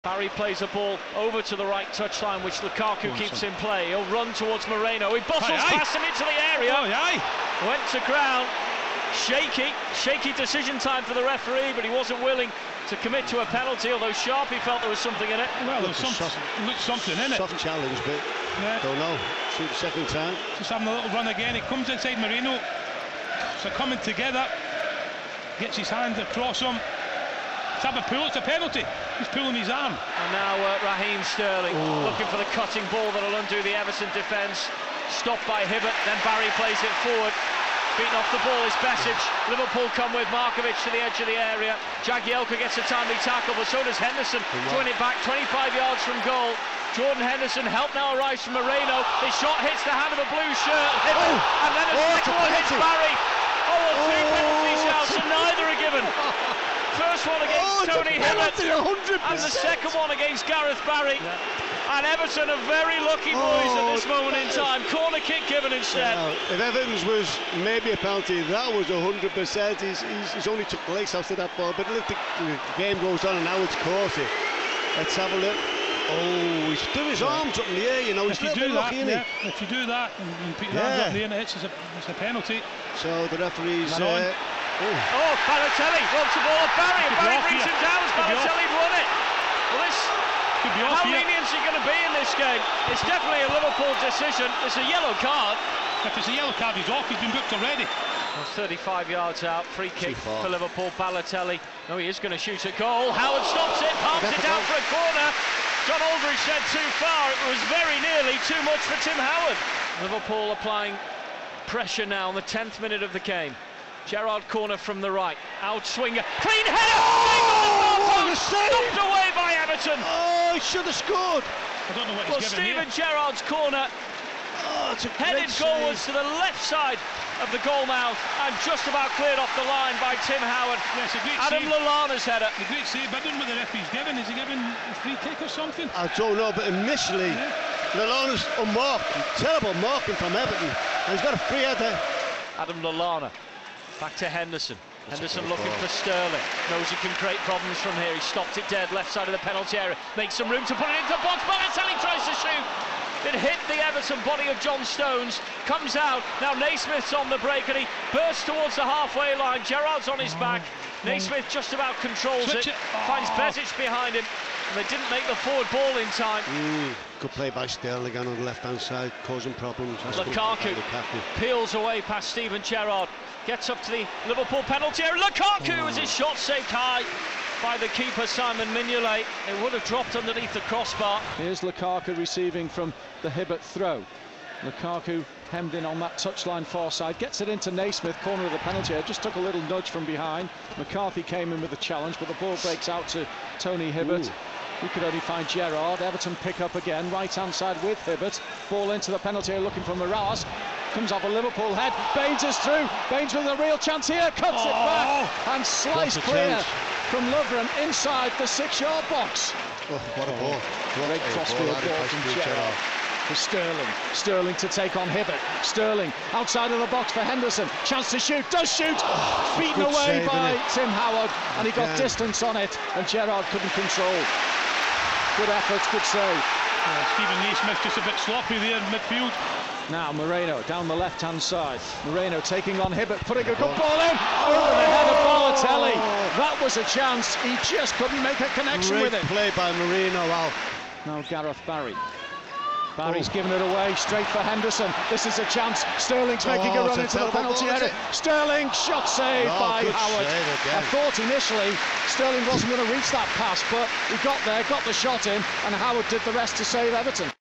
Barry plays a ball over to the right touchline, which Lukaku keeps in play. He'll run towards Moreno. He bustles past him into the area. Went to ground. Shaky decision time for the referee, but he wasn't willing to commit to a penalty, although Sharpie felt there was something in it. Well, there's something in it. Soft challenge, but don't know. See the second time. Just having a little run again. He comes inside Moreno. So coming together, gets his hand across him. Let's have a pull. It's a penalty. He's pulling his arm. And now Raheem Sterling looking for the cutting ball that'll undo the Everton defence. Stopped by Hibbert. Then Barry plays it forward. Beaten off the ball is Besic. Liverpool come with Markovic to the edge of the area. Jagielka gets a timely tackle, but so does Henderson. Throwing it back 25 yards from goal. Jordan Henderson, help now arrives from Moreno. His shot hits the hand of a blue shirt. And then a second one hits Barry. Two penalty shouts, and neither are given. First one against Tony Hibbert, and the second one against Gareth Barry. And Everton are very lucky boys at this moment in time. Corner kick given instead. If Evans was maybe a penalty, that was 100%. He's only took the legs after that ball, but look, the game goes on, and now it's Corsi. Let's have a look. Oh, he's doing his arms up in the air, you know. If you do that, if you do that and put your arms up in the air and it hits, it's a penalty. So the referee's. Balotelli wants the ball at Barry. Barry brings him down as Balotelli won it. Well, this. How lenient is he going to be in this game? It's definitely a Liverpool decision. It's a yellow card. If it's a yellow card, he's off. He's been booked already. 35 yards out. Free kick for Liverpool. Balotelli. No, he is going to shoot a goal. Howard stops it. Palms it down for a corner. John Aldridge said too far. It was very nearly too much for Tim Howard. Liverpool applying pressure now in the 10th minute of the game. Gerrard corner from the right. Out swinger. Clean header! Stopped away by Everton. Oh, he should have scored. I don't know what he's given Steven Gerrard's corner. Headed forwards to the left side of the goal mouth and just about cleared off the line by Tim Howard. Yes, Adam Lallana's header. A great save, but I don't know what the referee's given. Is he giving a free kick or something? I don't know, but initially, Lallana's unmarked. Terrible marking from Everton. And he's got a free header. Adam Lallana. Back to Henderson. Henderson looking for Sterling. Knows he can create problems from here. He stopped it dead, left side of the penalty area. Makes some room to put it into the box. Balotelli tries to shoot. It hit the Everton body of John Stones. Comes out. Now Naismith's on the break and he bursts towards the halfway line. Gerrard's on his back. Naismith just about controls it. Finds Besic behind him. And they didn't make the forward ball in time. Good play by Sterling on the left-hand side, causing problems. Lukaku peels away past Steven Gerrard. Gets up to the Liverpool penalty area. Lukaku as his shot saved high by the keeper Simon Mignolet. It would have dropped underneath the crossbar. Here's Lukaku receiving from the Hibbert throw. Lukaku hemmed in on that touchline far side, gets it into Naismith, corner of the penalty area, just took a little nudge from behind. McCarthy came in with a challenge, but the ball breaks out to Tony Hibbert. He could only find Gerrard. Everton pick up again, right-hand side with Hibbert. Ball into the penalty area looking for Miraz. Comes off a Liverpool head. Baines is through. Baines with a real chance here. Cuts it back and sliced clear from Lovren inside the 6-yard box. What a ball. Great crossfield ball from Gerrard. For Sterling. Sterling to take on Hibbert. Sterling outside of the box for Henderson. Chance to shoot. Does shoot. Beaten away by Tim Howard. And he got distance on it. And Gerrard couldn't control. Good effort, good save. Steven Naismith just a bit sloppy there in midfield. Now Moreno down the left-hand side. Moreno taking on Hibbert, putting a good ball in over the head of Balotelli. That was a chance. He just couldn't make a connection with it. Play by Moreno. Wow. Now Gareth Barry. Barry's given it away straight for Henderson. This is a chance. Sterling's making a run into the penalty area. Sterling, shot saved by Howard. I thought initially Sterling wasn't going to reach that pass, but he got there, got the shot in, and Howard did the rest to save Everton.